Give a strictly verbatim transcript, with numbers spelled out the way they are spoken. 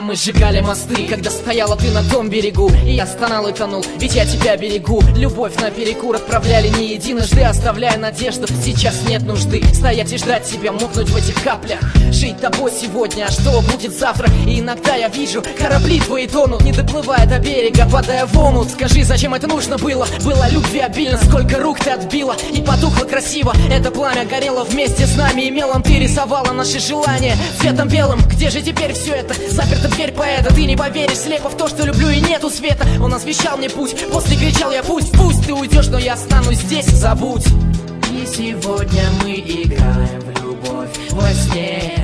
мы сжигали мосты, когда стояла ты на том берегу, и я стонал и тонул, ведь я тебя берегу. Любовь наперекур отправляли не единожды, оставляя надежду, сейчас нет нужды стоять и ждать тебя, мокнуть в этих каплях, жить тобой сегодня, а что будет завтра? И иногда я вижу, корабли твои тонут, не доплывая до берега, падая в омут. Скажи, зачем это нужно было? Было любви обильно, сколько рук ты отбила, и потухло красиво. Это пламя горело вместе с нами, и мелом ты рисовала наши желания цветом белым. Где же теперь все это? Заперта дверь поэта. Ты не поверишь слепо в то, что люблю, и нету света. Он освещал мне путь, после кричал я: пусть, пусть ты уйдешь, но я останусь здесь, забудь. И сегодня мы играем в любовь во сне.